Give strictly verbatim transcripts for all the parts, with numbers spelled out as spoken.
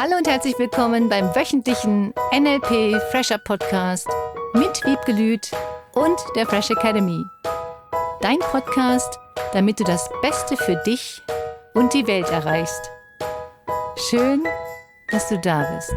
Hallo und herzlich willkommen beim wöchentlichen N L P Fresher Podcast mit Wiebke Lüth und der Fresh Academy. Dein Podcast, damit du das Beste für dich und die Welt erreichst. Schön, dass du da bist.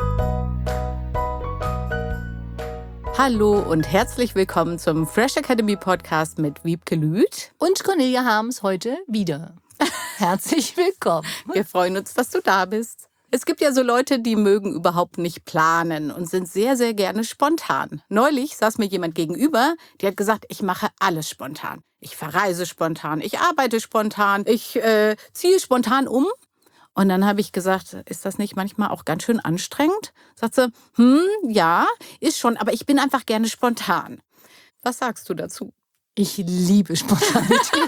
Hallo und herzlich willkommen zum Fresh Academy Podcast mit Wiebke Lüth und Cornelia Harms heute wieder. Herzlich willkommen. Wir freuen uns, dass du da bist. Es gibt ja so Leute, die mögen überhaupt nicht planen und sind sehr, sehr gerne spontan. Neulich saß mir jemand gegenüber, die hat gesagt, ich mache alles spontan. Ich verreise spontan, ich arbeite spontan, ich äh, ziehe spontan um. Und dann habe ich gesagt, ist das nicht manchmal auch ganz schön anstrengend? Sagt sie, hm, ja, ist schon, aber ich bin einfach gerne spontan. Was sagst du dazu? Ich liebe Spontanität.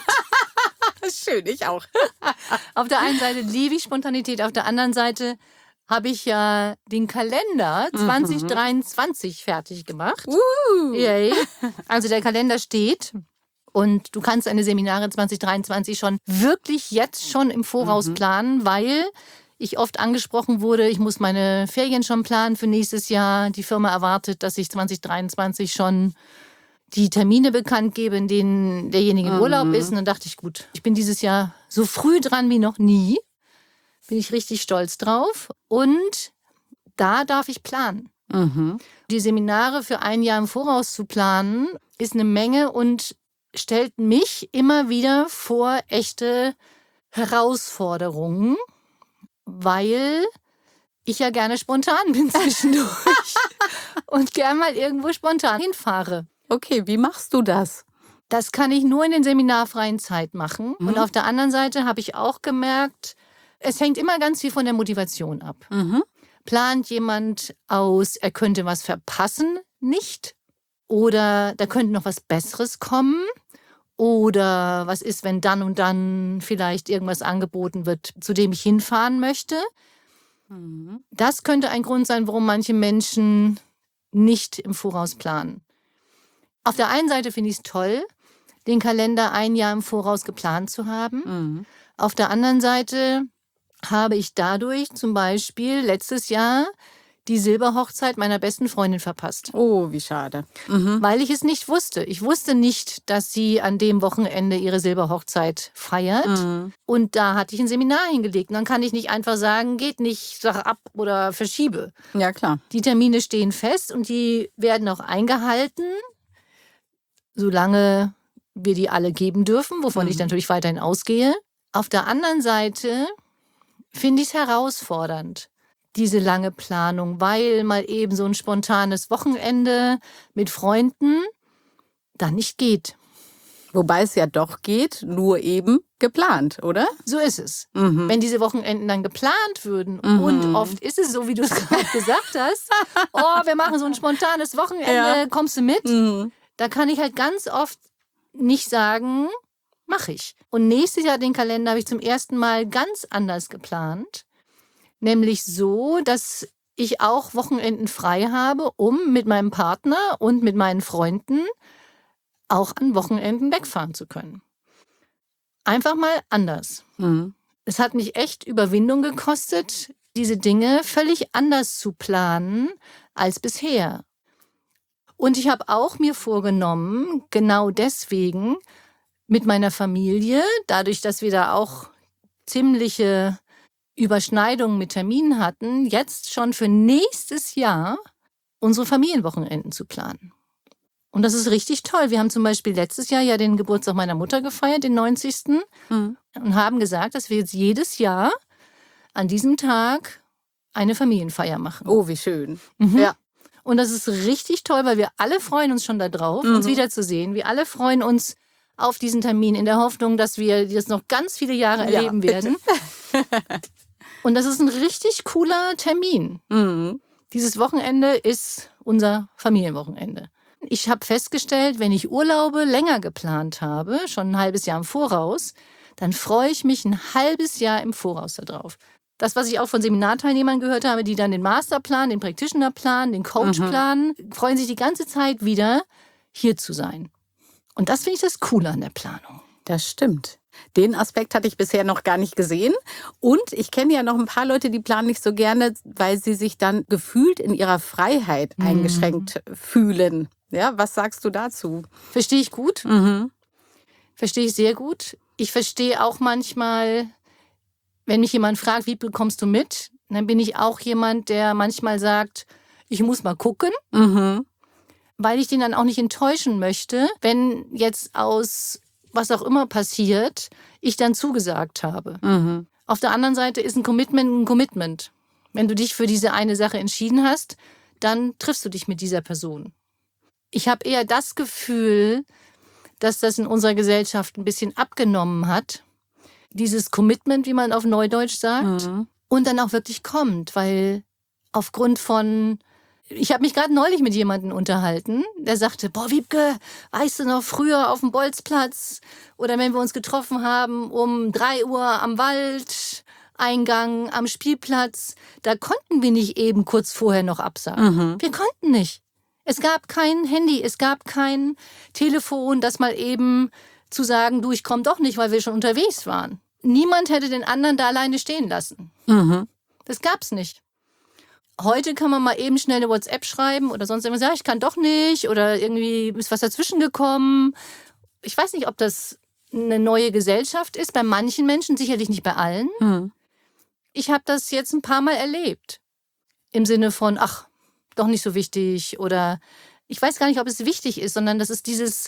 Schön, ich auch. Auf der einen Seite liebe ich Spontanität, auf der anderen Seite habe ich ja den Kalender zwanzig dreiundzwanzig mhm. fertig gemacht. Uh. Yay. Also der Kalender steht und du kannst deine Seminare zwanzig dreiundzwanzig schon wirklich jetzt schon im Voraus mhm. planen, weil ich oft angesprochen wurde, ich muss meine Ferien schon planen für nächstes Jahr. Die Firma erwartet, dass ich zwanzig dreiundzwanzig schon die Termine bekannt gebe, in denen derjenige in Urlaub ist. Und dann dachte ich, gut, ich bin dieses Jahr so früh dran wie noch nie. Bin ich richtig stolz drauf. Und da darf ich planen. Mhm. Die Seminare für ein Jahr im Voraus zu planen, ist eine Menge und stellt mich immer wieder vor echte Herausforderungen, weil ich ja gerne spontan bin zwischendurch und gern mal irgendwo spontan hinfahre. Okay, wie machst du das? Das kann ich nur in den seminarfreien Zeit machen. Mhm. Und auf der anderen Seite habe ich auch gemerkt, es hängt immer ganz viel von der Motivation ab. Mhm. Plant jemand aus, er könnte was verpassen, nicht? Oder da könnte noch was Besseres kommen? Oder was ist, wenn dann und dann vielleicht irgendwas angeboten wird, zu dem ich hinfahren möchte? Mhm. Das könnte ein Grund sein, warum manche Menschen nicht im Voraus planen. Auf der einen Seite finde ich es toll, den Kalender ein Jahr im Voraus geplant zu haben. Mhm. Auf der anderen Seite habe ich dadurch zum Beispiel letztes Jahr die Silberhochzeit meiner besten Freundin verpasst. Oh, wie schade. Mhm. Weil ich es nicht wusste. Ich wusste nicht, dass sie an dem Wochenende ihre Silberhochzeit feiert. Mhm. Und da hatte ich ein Seminar hingelegt. Und dann kann ich nicht einfach sagen, geht nicht, sag ab oder verschiebe. Ja, klar. Die Termine stehen fest und die werden auch eingehalten, solange wir die alle geben dürfen, wovon mhm. ich natürlich weiterhin ausgehe. Auf der anderen Seite finde ich es herausfordernd, diese lange Planung, weil mal eben so ein spontanes Wochenende mit Freunden dann nicht geht. Wobei es ja doch geht, nur eben geplant, oder? So ist es. Mhm. Wenn diese Wochenenden dann geplant würden mhm. und oft ist es so, wie du es gerade gesagt hast, oh, wir machen so ein spontanes Wochenende, ja. Kommst du mit? Mhm. Da kann ich halt ganz oft nicht sagen, mache ich. Und nächstes Jahr den Kalender habe ich zum ersten Mal ganz anders geplant. Nämlich so, dass ich auch Wochenenden frei habe, um mit meinem Partner und mit meinen Freunden auch an Wochenenden wegfahren zu können. Einfach mal anders. Mhm. Es hat mich echt Überwindung gekostet, diese Dinge völlig anders zu planen als bisher. Und ich habe auch mir vorgenommen, genau deswegen mit meiner Familie, dadurch, dass wir da auch ziemliche Überschneidungen mit Terminen hatten, jetzt schon für nächstes Jahr unsere Familienwochenenden zu planen. Und das ist richtig toll. Wir haben zum Beispiel letztes Jahr ja den Geburtstag meiner Mutter gefeiert, den neunzigsten Mhm. und haben gesagt, dass wir jetzt jedes Jahr an diesem Tag eine Familienfeier machen. Oh, wie schön. Mhm. Ja. Und das ist richtig toll, weil wir alle freuen uns schon darauf, mhm. uns wiederzusehen. Wir alle freuen uns auf diesen Termin in der Hoffnung, dass wir das noch ganz viele Jahre ja, erleben werden. Und das ist ein richtig cooler Termin. Mhm. Dieses Wochenende ist unser Familienwochenende. Ich habe festgestellt, wenn ich Urlaube länger geplant habe, schon ein halbes Jahr im Voraus, dann freue ich mich ein halbes Jahr im Voraus darauf. Das, was ich auch von Seminarteilnehmern gehört habe, die dann den Masterplan, den Practitionerplan, den Coachplan, mhm. freuen sich die ganze Zeit wieder, hier zu sein. Und das finde ich das Coole an der Planung. Das stimmt. Den Aspekt hatte ich bisher noch gar nicht gesehen. Und ich kenne ja noch ein paar Leute, die planen nicht so gerne, weil sie sich dann gefühlt in ihrer Freiheit Mhm. eingeschränkt fühlen. Ja, was sagst du dazu? Verstehe ich gut. Mhm. Verstehe ich sehr gut. Ich verstehe auch manchmal, wenn mich jemand fragt, wie bekommst du mit? Dann bin ich auch jemand, der manchmal sagt, ich muss mal gucken, Mhm. weil ich den dann auch nicht enttäuschen möchte, wenn jetzt aus was auch immer passiert, ich dann zugesagt habe. Mhm. Auf der anderen Seite ist ein Commitment ein Commitment. Wenn du dich für diese eine Sache entschieden hast, dann triffst du dich mit dieser Person. Ich habe eher das Gefühl, dass das in unserer Gesellschaft ein bisschen abgenommen hat. Dieses Commitment, wie man auf Neudeutsch sagt, Mhm. und dann auch wirklich kommt, weil aufgrund von... Ich habe mich gerade neulich mit jemandem unterhalten, der sagte, boah, Wiebke, weißt du noch, früher auf dem Bolzplatz oder wenn wir uns getroffen haben um drei Uhr am Waldeingang, am Spielplatz, da konnten wir nicht eben kurz vorher noch absagen. Mhm. Wir konnten nicht. Es gab kein Handy, es gab kein Telefon, das mal eben zu sagen, du, ich komme doch nicht, weil wir schon unterwegs waren. Niemand hätte den anderen da alleine stehen lassen. Mhm. Das gab's nicht. Heute kann man mal eben schnell eine WhatsApp schreiben oder sonst irgendwas. Ja, ich kann doch nicht oder irgendwie ist was dazwischen gekommen. Ich weiß nicht, ob das eine neue Gesellschaft ist. Bei manchen Menschen, sicherlich nicht bei allen. Mhm. Ich habe das jetzt ein paar Mal erlebt. Im Sinne von, ach, doch nicht so wichtig oder ich weiß gar nicht, ob es wichtig ist, sondern das ist dieses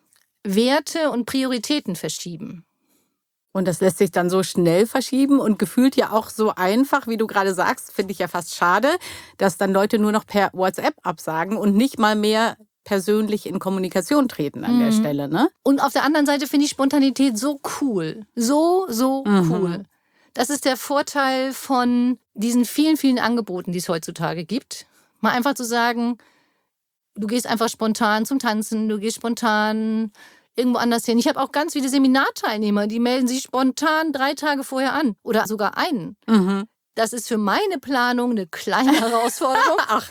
Werte und Prioritäten verschieben. Und das lässt sich dann so schnell verschieben und gefühlt ja auch so einfach, wie du gerade sagst, finde ich ja fast schade, dass dann Leute nur noch per WhatsApp absagen und nicht mal mehr persönlich in Kommunikation treten an der Mhm. Stelle, ne? Und auf der anderen Seite finde ich Spontanität so cool. So, so Mhm. cool. Das ist der Vorteil von diesen vielen, vielen Angeboten, die es heutzutage gibt. Mal einfach zu sagen, du gehst einfach spontan zum Tanzen, du gehst spontan irgendwo anders hin. Ich habe auch ganz viele Seminarteilnehmer, die melden sich spontan drei Tage vorher an oder sogar einen. Mhm. Das ist für meine Planung eine kleine Herausforderung. Ach.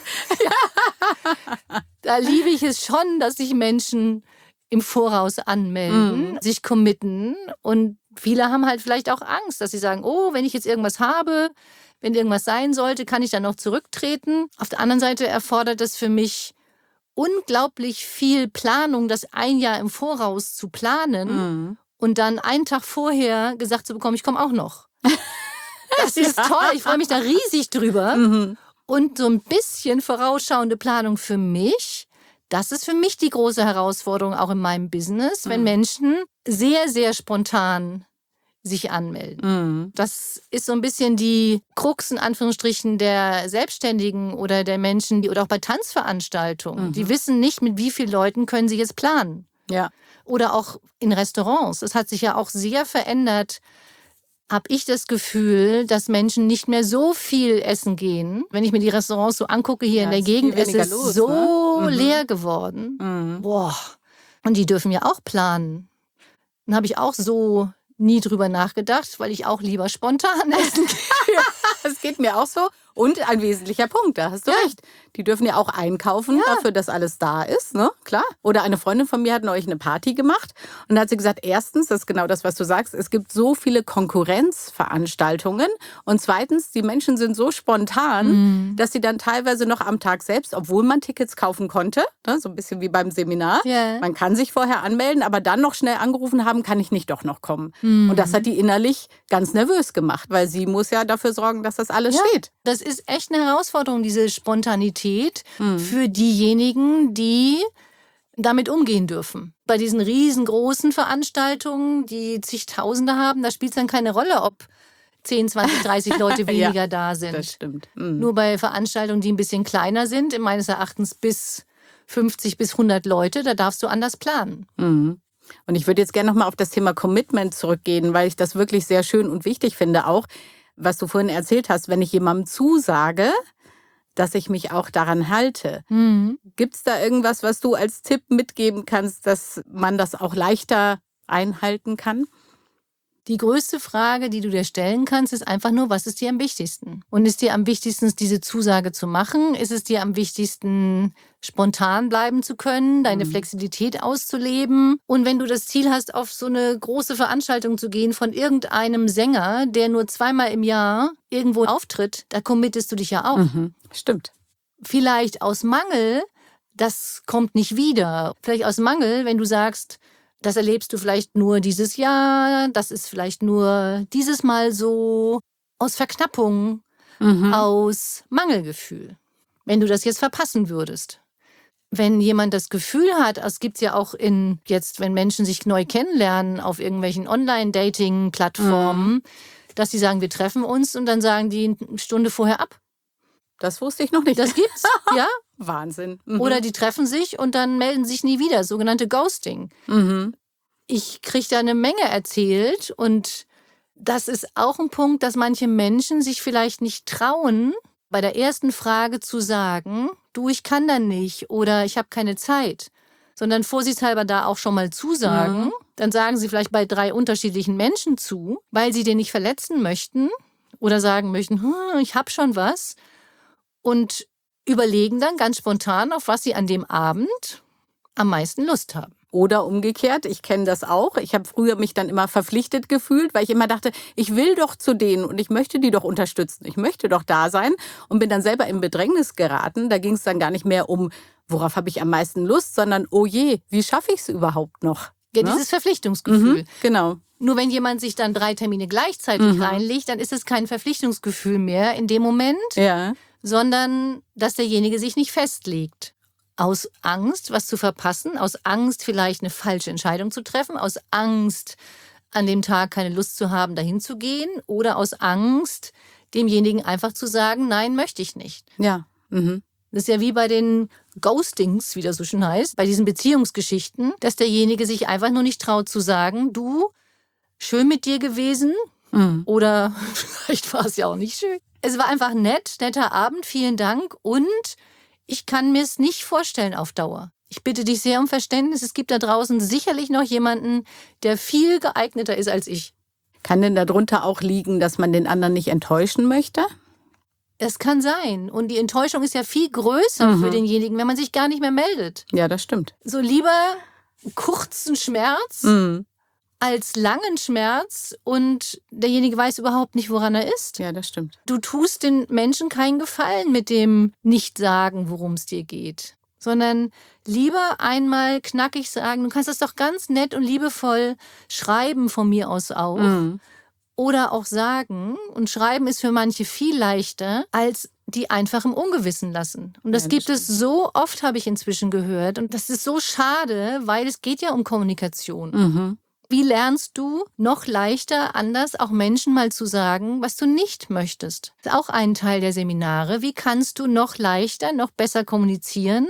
Da liebe ich es schon, dass sich Menschen im Voraus anmelden, Mhm. sich committen. Und viele haben halt vielleicht auch Angst, dass sie sagen, oh, wenn ich jetzt irgendwas habe, wenn irgendwas sein sollte, kann ich dann noch zurücktreten. Auf der anderen Seite erfordert es für mich unglaublich viel Planung, das ein Jahr im Voraus zu planen Mhm. und dann einen Tag vorher gesagt zu bekommen, ich komme auch noch. Das ist Ja. toll, ich freue mich da riesig drüber. Mhm. Und so ein bisschen vorausschauende Planung für mich, das ist für mich die große Herausforderung auch in meinem Business, wenn Mhm. Menschen sehr, sehr spontan sich anmelden. Mhm. Das ist so ein bisschen die Krux in Anführungsstrichen der Selbstständigen oder der Menschen, die oder auch bei Tanzveranstaltungen. Mhm. Die wissen nicht, mit wie vielen Leuten können sie jetzt planen. Ja. Oder auch in Restaurants. Es hat sich ja auch sehr verändert, habe ich das Gefühl, dass Menschen nicht mehr so viel essen gehen. Wenn ich mir die Restaurants so angucke hier Ja, in der ist viel Gegend, es weniger ist los, so ne? Mhm. leer geworden. Mhm. Boah. Und die dürfen ja auch planen. Dann habe ich auch so nie drüber nachgedacht, weil ich auch lieber spontan essen gehe. Das geht mir auch so. Und ein wesentlicher Punkt, da hast du Ja. recht. Die dürfen ja auch einkaufen dafür, dass alles da ist, ne? Klar. Oder eine Freundin von mir hat neulich eine Party gemacht und da hat sie gesagt, erstens, das ist genau das, was du sagst, es gibt so viele Konkurrenzveranstaltungen und zweitens, die Menschen sind so spontan, Mhm. dass sie dann teilweise noch am Tag selbst, obwohl man Tickets kaufen konnte, ne? So ein bisschen wie beim Seminar, Ja. man kann sich vorher anmelden, aber dann noch schnell angerufen haben, kann ich nicht doch noch kommen. Und das hat die innerlich ganz nervös gemacht, weil sie muss ja dafür sorgen, dass das alles Ja. steht. Das ist echt eine Herausforderung, diese Spontanität Mhm. für diejenigen, die damit umgehen dürfen. Bei diesen riesengroßen Veranstaltungen, die zigtausende haben, da spielt es dann keine Rolle, ob zehn, zwanzig, dreißig Leute Ja, weniger da sind. Das stimmt. Mhm. Nur bei Veranstaltungen, die ein bisschen kleiner sind, meines Erachtens bis fünfzig bis hundert Leute, da darfst du anders planen. Mhm. Und ich würde jetzt gerne nochmal auf das Thema Commitment zurückgehen, weil ich das wirklich sehr schön und wichtig finde auch, was du vorhin erzählt hast, wenn ich jemandem zusage, dass ich mich auch daran halte. Mhm. Gibt es da irgendwas, was du als Tipp mitgeben kannst, dass man das auch leichter einhalten kann? Die größte Frage, die du dir stellen kannst, ist einfach nur, was ist dir am wichtigsten? Und ist dir am wichtigsten, diese Zusage zu machen? Ist es dir am wichtigsten, spontan bleiben zu können, deine Mhm. Flexibilität auszuleben? Und wenn du das Ziel hast, auf so eine große Veranstaltung zu gehen von irgendeinem Sänger, der nur zweimal im Jahr irgendwo auftritt, da committest du dich ja auch. Mhm. Stimmt. Vielleicht aus Mangel, das kommt nicht wieder. Vielleicht aus Mangel, wenn du sagst, das erlebst du vielleicht nur dieses Jahr, das ist vielleicht nur dieses Mal so, aus Verknappung, Mhm. aus Mangelgefühl. Wenn du das jetzt verpassen würdest. Wenn jemand das Gefühl hat, es gibt es ja auch in jetzt, wenn Menschen sich neu kennenlernen auf irgendwelchen Online-Dating-Plattformen, dass sie sagen, wir treffen uns und dann sagen die eine Stunde vorher ab. Das wusste ich noch nicht. Das gibt's, ja. Wahnsinn. Mhm. Oder die treffen sich und dann melden sich nie wieder, sogenannte Ghosting. Mhm. Ich kriege da eine Menge erzählt und das ist auch ein Punkt, dass manche Menschen sich vielleicht nicht trauen, bei der ersten Frage zu sagen, du, ich kann da nicht oder ich habe keine Zeit, sondern vorsichtshalber da auch schon mal zusagen. Mhm. Dann sagen sie vielleicht bei drei unterschiedlichen Menschen zu, weil sie den nicht verletzen möchten oder sagen möchten, hm, ich habe schon was und überlegen dann ganz spontan, auf was sie an dem Abend am meisten Lust haben. Oder umgekehrt, ich kenne das auch. Ich habe früher mich dann immer verpflichtet gefühlt, weil ich immer dachte, ich will doch zu denen und ich möchte die doch unterstützen. Ich möchte doch da sein und bin dann selber in Bedrängnis geraten. Da ging es dann gar nicht mehr um, worauf habe ich am meisten Lust, sondern, oh je, wie schaffe ich es überhaupt noch? Ja, Ne? dieses Verpflichtungsgefühl. Mhm, genau. Nur wenn jemand sich dann drei Termine gleichzeitig Mhm. reinlegt, dann ist es kein Verpflichtungsgefühl mehr in dem Moment, Ja. sondern dass derjenige sich nicht festlegt. Aus Angst, was zu verpassen, aus Angst, vielleicht eine falsche Entscheidung zu treffen, aus Angst, an dem Tag keine Lust zu haben, dahin zu gehen oder aus Angst, demjenigen einfach zu sagen, nein, möchte ich nicht. Ja. Mhm. Das ist ja wie bei den Ghostings, wie das so schön heißt, bei diesen Beziehungsgeschichten, dass derjenige sich einfach nur nicht traut zu sagen, du, schön mit dir gewesen Mhm. oder vielleicht war es ja auch nicht schön. Es war einfach nett, netter Abend, vielen Dank und ich kann mir es nicht vorstellen auf Dauer. Ich bitte dich sehr um Verständnis. Es gibt da draußen sicherlich noch jemanden, der viel geeigneter ist als ich. Kann denn darunter auch liegen, dass man den anderen nicht enttäuschen möchte? Es kann sein. Und die Enttäuschung ist ja viel größer Mhm. für denjenigen, wenn man sich gar nicht mehr meldet. Ja, das stimmt. So lieber kurzen Schmerz Mhm. als langen Schmerz und derjenige weiß überhaupt nicht, woran er ist. Ja, das stimmt. Du tust den Menschen keinen Gefallen mit dem Nicht-Sagen, worum es dir geht, sondern lieber einmal knackig sagen, du kannst das doch ganz nett und liebevoll schreiben von mir aus auch Mhm. oder auch sagen. Und schreiben ist für manche viel leichter, als die einfach im Ungewissen lassen. Und das Ja, das gibt es so oft, habe ich inzwischen gehört. Und das ist so schade, weil es geht ja um Kommunikation. Mhm. Wie lernst du noch leichter, anders auch Menschen mal zu sagen, was du nicht möchtest? Das ist auch ein Teil der Seminare. Wie kannst du noch leichter, noch besser kommunizieren,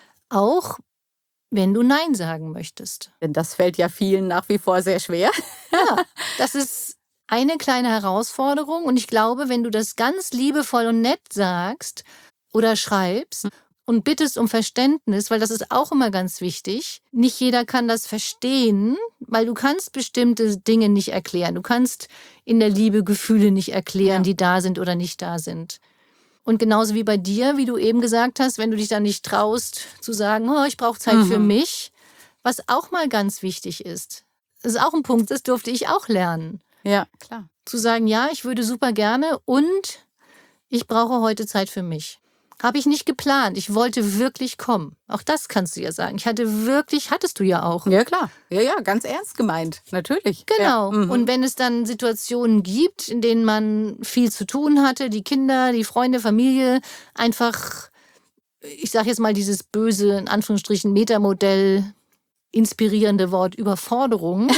auch wenn du Nein sagen möchtest? Denn das fällt ja vielen nach wie vor sehr schwer. Ja, das ist eine kleine Herausforderung. Und ich glaube, wenn du das ganz liebevoll und nett sagst oder schreibst, und bittest um Verständnis, weil das ist auch immer ganz wichtig. Nicht jeder kann das verstehen, weil du kannst bestimmte Dinge nicht erklären. Du kannst in der Liebe Gefühle nicht erklären, Ja. die da sind oder nicht da sind. Und genauso wie bei dir, wie du eben gesagt hast, wenn du dich dann nicht traust zu sagen, oh, ich brauche Zeit für Mhm. mich, was auch mal ganz wichtig ist. Das ist auch ein Punkt, das durfte ich auch lernen. Ja, klar. Zu sagen, ja, ich würde super gerne und ich brauche heute Zeit für mich. Habe ich nicht geplant. Ich wollte wirklich kommen. Auch das kannst du ja sagen. Ich hatte wirklich, hattest du ja auch. Ja, klar. Ja, ja, ganz ernst gemeint. Natürlich. Genau. Ja. Mhm. Und wenn es dann Situationen gibt, in denen man viel zu tun hatte, die Kinder, die Freunde, Familie, einfach, ich sage jetzt mal dieses böse, in Anführungsstrichen, Metamodell, inspirierende Wort Überforderung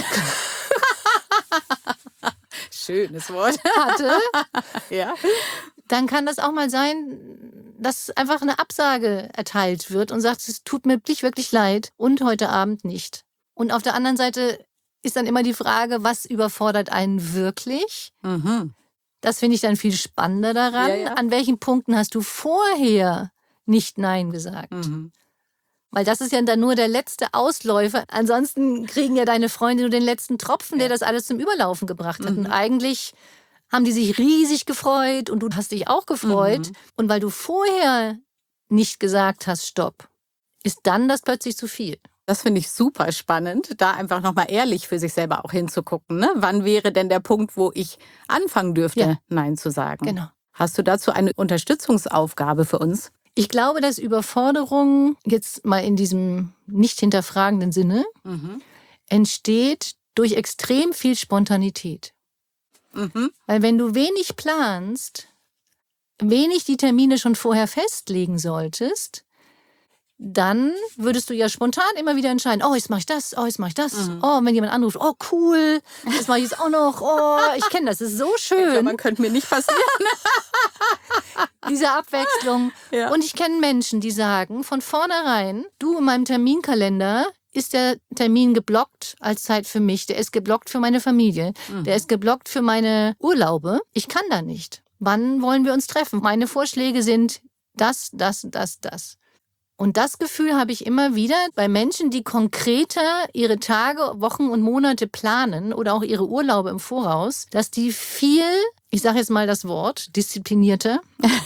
Schönes Wort. hatte, Ja. dann kann das auch mal sein, dass einfach eine Absage erteilt wird und sagt, es tut mir wirklich, wirklich leid und heute Abend nicht. Und auf der anderen Seite ist dann immer die Frage, was überfordert einen wirklich? Mhm. Das finde ich dann viel spannender daran. Ja, ja. An welchen Punkten hast du vorher nicht Nein gesagt? Mhm. Weil das ist ja dann nur der letzte Ausläufer. Ansonsten kriegen ja deine Freunde nur den letzten Tropfen, der das alles zum Überlaufen gebracht hat. Mhm. Und eigentlich haben die sich riesig gefreut und du hast dich auch gefreut. Mhm. Und weil du vorher nicht gesagt hast, stopp, ist dann das plötzlich zu viel. Das finde ich super spannend, da einfach nochmal ehrlich für sich selber auch hinzugucken. Ne? Wann wäre denn der Punkt, wo ich anfangen dürfte, ja. Nein zu sagen? Genau. Hast du dazu eine Unterstützungsaufgabe für uns? Ich glaube, dass Überforderung, jetzt mal in diesem nicht hinterfragenden Sinne, mhm. entsteht durch extrem viel Spontanität. Mhm. Weil wenn du wenig planst, wenig die Termine schon vorher festlegen solltest, dann würdest du ja spontan immer wieder entscheiden, oh, jetzt mache ich das, oh, jetzt mache ich das. Mhm. Oh, wenn jemand anruft, oh, cool, das mache ich jetzt auch noch. Oh, ich kenne das, das ist so schön. Ich glaub, man könnte mir nicht passieren. Diese Abwechslung. Ja. Und ich kenne Menschen, die sagen von vornherein, du, in meinem Terminkalender ist der Termin geblockt als Zeit für mich. Der ist geblockt für meine Familie. Mhm. Der ist geblockt für meine Urlaube. Ich kann da nicht. Wann wollen wir uns treffen? Meine Vorschläge sind das, das, das, das. Und das Gefühl habe ich immer wieder bei Menschen, die konkreter ihre Tage, Wochen und Monate planen oder auch ihre Urlaube im Voraus, dass die viel, ich sage jetzt mal das Wort, disziplinierter,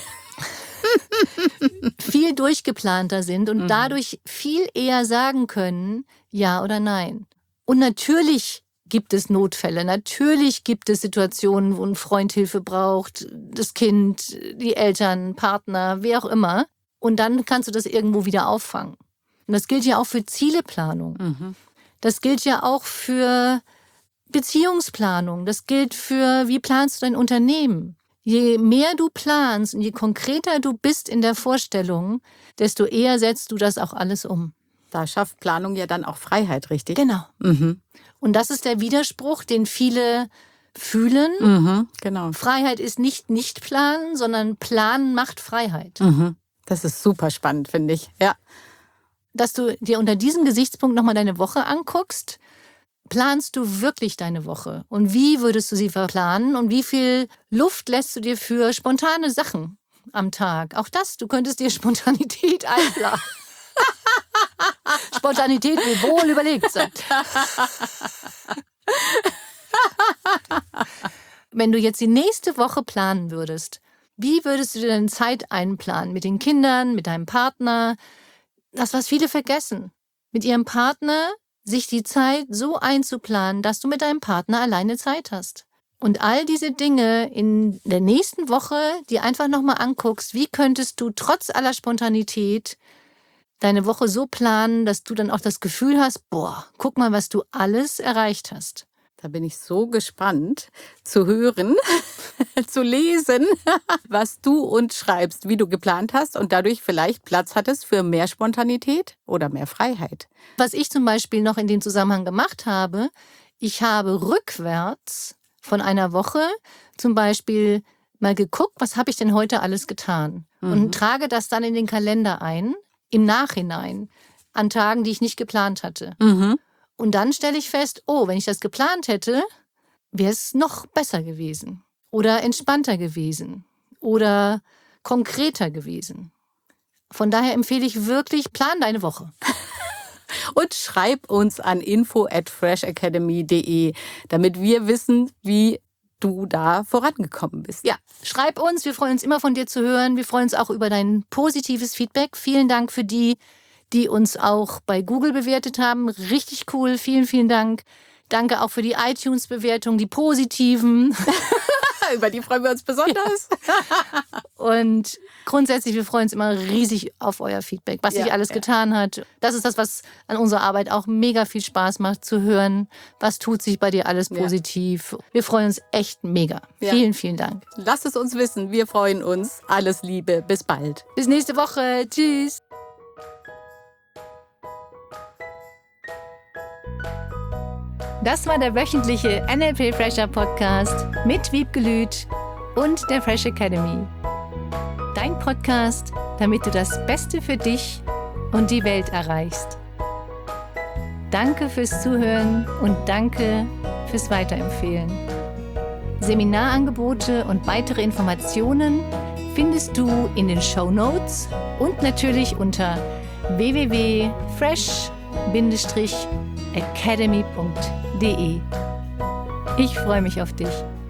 viel durchgeplanter sind und mhm. dadurch viel eher sagen können, ja oder nein. Und natürlich gibt es Notfälle, natürlich gibt es Situationen, wo ein Freund Hilfe braucht, das Kind, die Eltern, Partner, wer auch immer. Und dann kannst du das irgendwo wieder auffangen. Und das gilt ja auch für Zieleplanung. Mhm. Das gilt ja auch für Beziehungsplanung. Das gilt für, wie planst du dein Unternehmen? Je mehr du planst und je konkreter du bist in der Vorstellung, desto eher setzt du das auch alles um. Da schafft Planung ja dann auch Freiheit, richtig? Genau. Mhm. Und das ist der Widerspruch, den viele fühlen. Mhm, genau. Freiheit ist nicht nicht planen, sondern Planen macht Freiheit. Mhm. Das ist super spannend, finde ich. Ja. Dass du dir unter diesem Gesichtspunkt nochmal deine Woche anguckst, planst du wirklich deine Woche? Und wie würdest du sie verplanen? Und wie viel Luft lässt du dir für spontane Sachen am Tag? Auch das, du könntest dir Spontanität einplanen. Spontanität will wohl überlegt sein. Wenn du jetzt die nächste Woche planen würdest, wie würdest du dir deine Zeit einplanen? Mit den Kindern, mit deinem Partner? Das, was viele vergessen. Mit ihrem Partner sich die Zeit so einzuplanen, dass du mit deinem Partner alleine Zeit hast. Und all diese Dinge in der nächsten Woche, die einfach nochmal anguckst, wie könntest du trotz aller Spontanität deine Woche so planen, dass du dann auch das Gefühl hast, boah, guck mal, was du alles erreicht hast. Da bin ich so gespannt zu hören, zu lesen, was du uns schreibst, wie du geplant hast und dadurch vielleicht Platz hattest für mehr Spontanität oder mehr Freiheit. Was ich zum Beispiel noch in dem Zusammenhang gemacht habe, ich habe rückwärts von einer Woche zum Beispiel mal geguckt, was habe ich denn heute alles getan? Mhm. Und trage das dann in den Kalender ein, im Nachhinein, an Tagen, die ich nicht geplant hatte. Mhm. Und dann stelle ich fest, oh, wenn ich das geplant hätte, wäre es noch besser gewesen oder entspannter gewesen oder konkreter gewesen. Von daher empfehle ich wirklich, plan deine Woche. Und schreib uns an info at fresh academy punkt de, damit wir wissen, wie du da vorangekommen bist. Ja, schreib uns, wir freuen uns immer von dir zu hören. Wir freuen uns auch über dein positives Feedback. Vielen Dank für die, die uns auch bei Google bewertet haben. Richtig cool, vielen, vielen Dank. Danke auch für die iTunes-Bewertungen, die positiven. Über die freuen wir uns besonders. Ja. Und grundsätzlich, wir freuen uns immer riesig auf euer Feedback, was ja, sich alles ja. getan hat. Das ist das, was an unserer Arbeit auch mega viel Spaß macht, zu hören, was tut sich bei dir alles positiv. Ja. Wir freuen uns echt mega. Ja. Vielen, vielen Dank. Lasst es uns wissen, wir freuen uns. Alles Liebe, bis bald. Bis nächste Woche. Tschüss. Das war der wöchentliche N L P Fresher Podcast mit Wiebke Lüth und der Fresh Academy. Dein Podcast, damit du das Beste für dich und die Welt erreichst. Danke fürs Zuhören und danke fürs Weiterempfehlen. Seminarangebote und weitere Informationen findest du in den Shownotes und natürlich unter w w w punkt fresh academy punkt d e. Ich freue mich auf dich.